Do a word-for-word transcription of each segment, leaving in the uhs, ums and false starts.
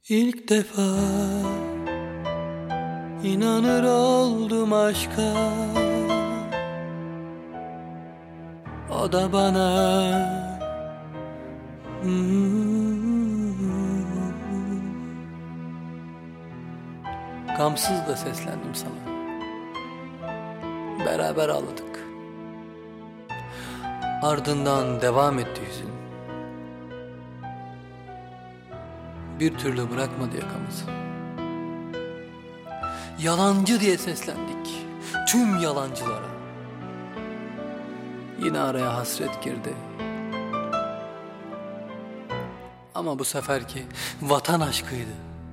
İlk defa inanır oldum aşka. O da bana hmm. Gamsız da seslendim sana. Beraber ağladık. Ardından devam etti hüzün. Bir türlü bırakmadı yakamızı. Yalancı diye seslendik tüm yalancılara. Yine araya hasret girdi. Ama bu seferki vatan aşkıydı.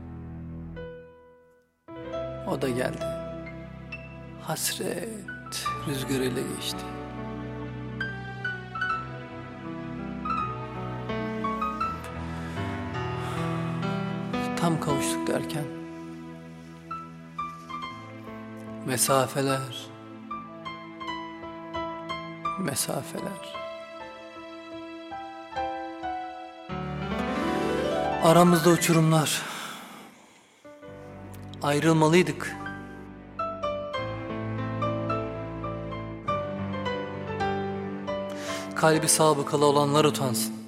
O da geldi. Hasret rüzgarıyla geçti. Tam kavuştuk derken mesafeler, mesafeler. Aramızda uçurumlar. Ayrılmalıydık. Kalbi sabıkalı olanlar utansın.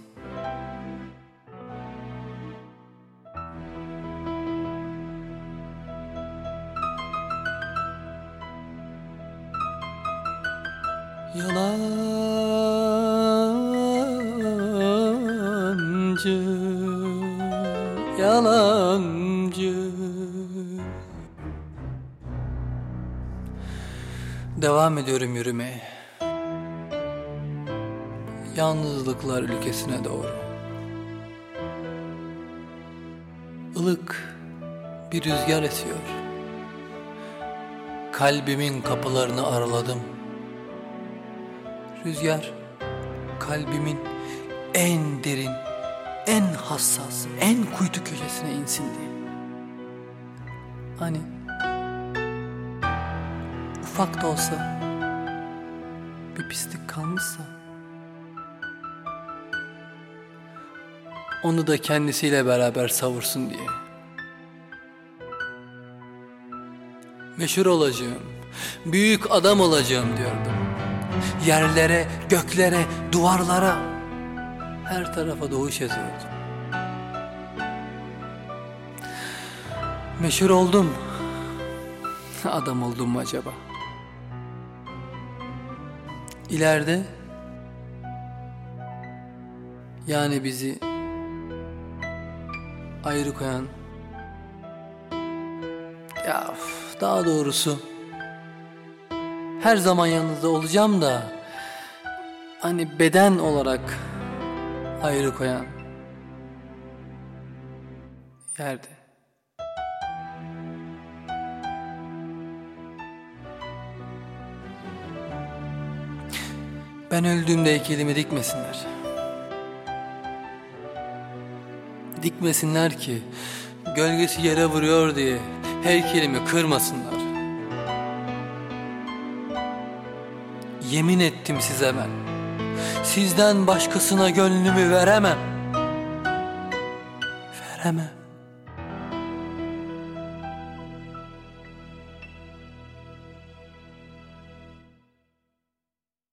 Yalancı, yalancı. Devam ediyorum yürümeye. Yalnızlıklar ülkesine doğru. Ilık bir rüzgar esiyor. Kalbimin kapılarını araladım. Rüzgar kalbimin en derin, en hassas, en kuytu köşesine insin diye. Hani ufak da olsa bir pislik kalmışsa onu da kendisiyle beraber savursun diye. Meşhur olacağım, büyük adam olacağım diyordum. Yerlere, göklere, duvarlara, her tarafa doğuş yazıyordum. Meşhur oldum. Adam oldum mu acaba? İleride, yani bizi ayrı koyan, ya daha doğrusu her zaman yanınızda olacağım da hani beden olarak ayrı koyan yerde. Ben öldüğümde heykelimi dikmesinler. Dikmesinler ki gölgesi yere vuruyor diye heykelimi kırmasınlar. Yemin ettim size ben, sizden başkasına gönlümü veremem. Veremem.